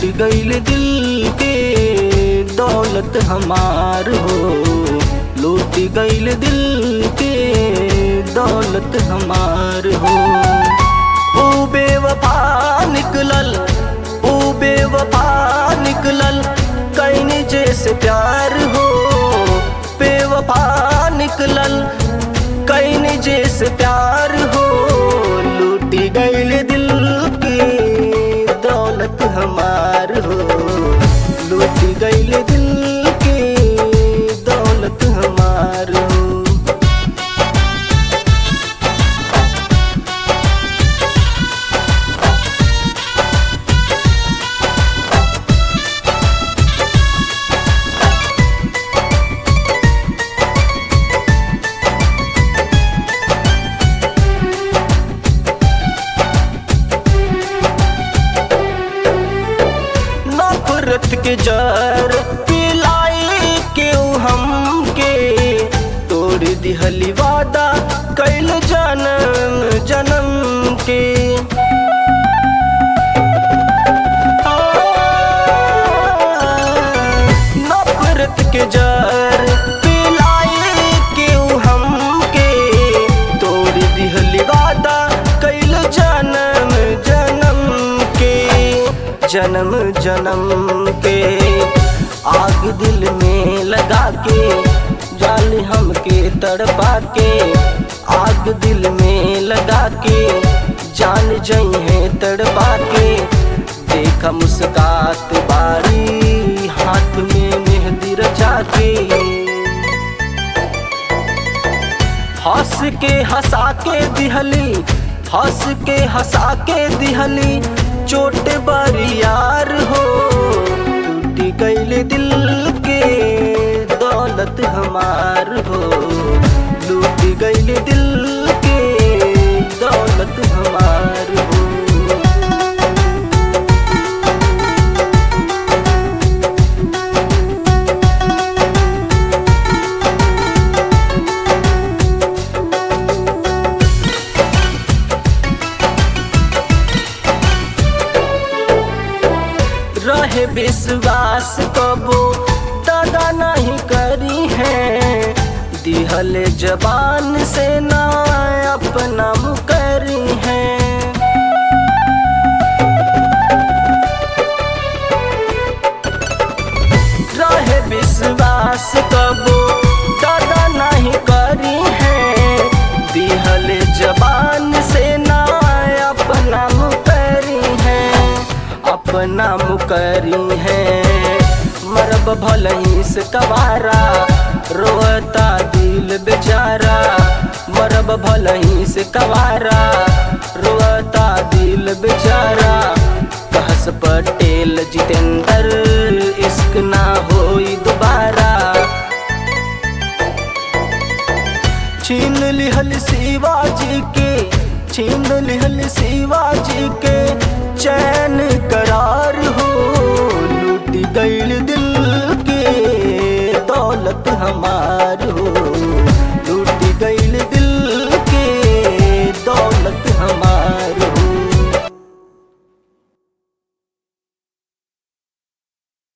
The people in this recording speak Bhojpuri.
गईल दिल के दौलत हमार हो, लूट गईल दिल के दौलत हमार हो। ओ बेवफा निकलल, ओ बेवफा निकलल, कैनी जैसे प्यार हो। बेवफा निकलल, कैनी जैसे प्यार हो। लूट गईल दिल के दौलत हमार हो, लूट गईल दिल के दौलत हमार हो। नफरत के जर पिलाई के हमके, तोड़ दिहली वादा कैल जन्म जन्म के। नफरत के जर पिलाई के हमके, तोड़ दिहली वादा कैल जन्म जन्म के। जन्म जन्म के आग दिल में लगा के, जाली हमके तड़पा के। आग दिल में लगा के, जान जई है तड़पा के। देखा मुस्कात बारी, हाथ में मेहंदी रचा के। हंस के हंसा के दिहली, हंस के हंसा के दिहली, चोट बारी यार हो। टूट गईल दिल के दौलत हमार हो, लूट गईल दिल के दौलत हमार हो। रहे विश्वास कबो दादा नहीं करी है, दिहल जबान से ना अपना मुकरी है। रहे विश्वास कबो दादा नहीं करी है, दिहल जबान से ना अपना मुकरी है, अपना मुकरी है। मरब भलही से कवारा, रोता दिल बेचारा। मरब भलही से कवारा, रोता दिल बेचारा। कहस पटेल जितेंद्र, इश्क ना होई दोबारा। छीन लिहल शिवाजी के, छीन लिहल शिवाजी